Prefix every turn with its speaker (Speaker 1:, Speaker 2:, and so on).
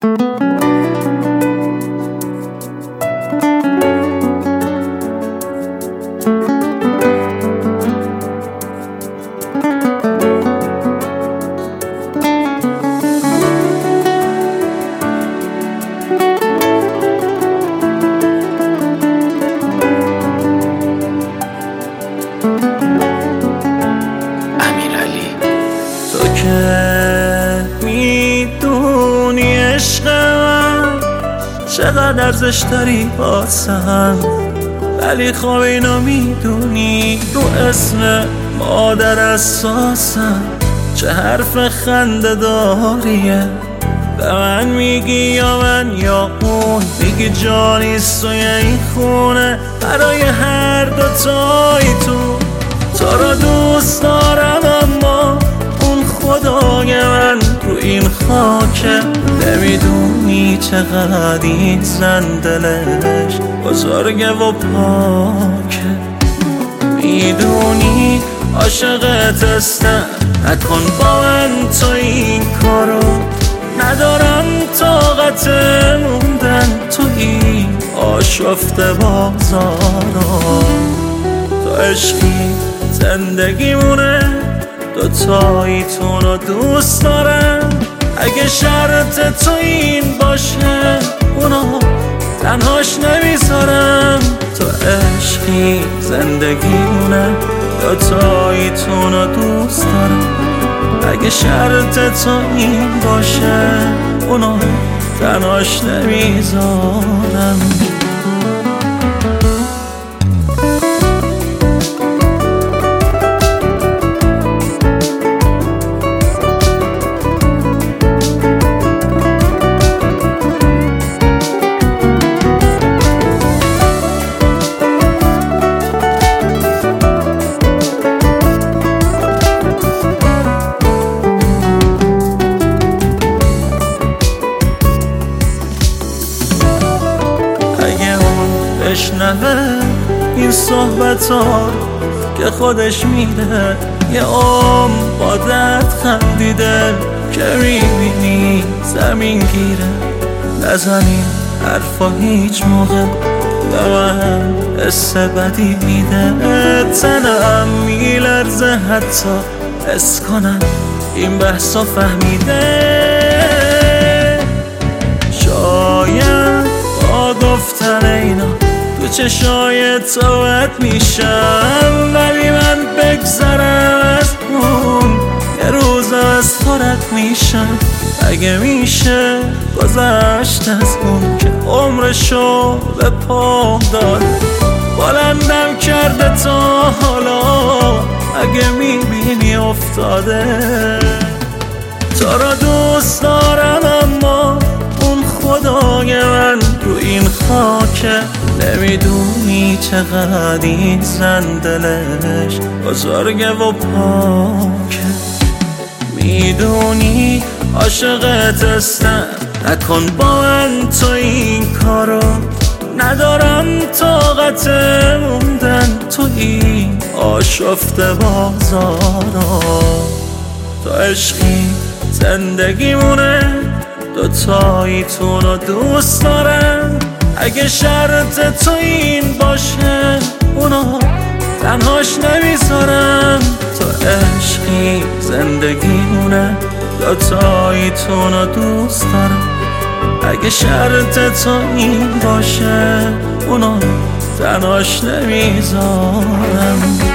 Speaker 1: میدونی عشق من چقدر ارزش داری واسم، ولی خب اینو میدونی رو اسم مادر اساسم چه حرف خنده داریه. به من میگی یا من یا اون، میگی جانیست توی این خونه برای هر دوتایی تو رو دوست دارم، اما اون خدای من رو این خاکه. نمیدونی چقدر این زن دلش بزرگه و پاکه، میدونی عاشقت هستم، نکن با من تو این کارو. ندارم طاقت موندن تو این آشفته بازارو. تو عشقی زندگیمونه، دوتاییتون رو دوست دارم. اگه شرط تو این باشه اونو تنهاش نمیذارم. تو عشقی زندگیمونه، دوتاییتون رو دوست دارم. اگه شرط تو این باشه اونو تنهاش نمیذارم. بشنوه این صحبت ها که خودش میده، یه با درد خندیده که میبینی زمین گیره. نزنین حرفا هیچ موقع به من حس بدی میده. تنم میلرزه حتی حس کنم این بحثا فهمیده. شاید با گفتن اینا تو چشای توت میشم، ولی من بگذرم از اون یه روز از تو رد میشم. اگه میشه گذشت از اون که عمرشو به پام داد، بلندم کرده تا حالا. اگه میبینی افتاده تو رو دوست دارم، اما اون خدای من رو این خاکه. نمیدونی چقدر این زن دلش بزرگه و پاکه، میدونی عاشقت هستم، نکن با من تو این کارو. ندارم طاقت موندن تو این آشفته بازارو. تو عشقی زندگیمونه، دوتاییتون رو دوست دارم. اگه شرط تو این باشه اونو تنهاش نمیذارم. تو عشقی زندگیمونه، دوتاییتون رو دوست دارم. اگه شرط تو این باشه اونو تنهاش نمیذارم.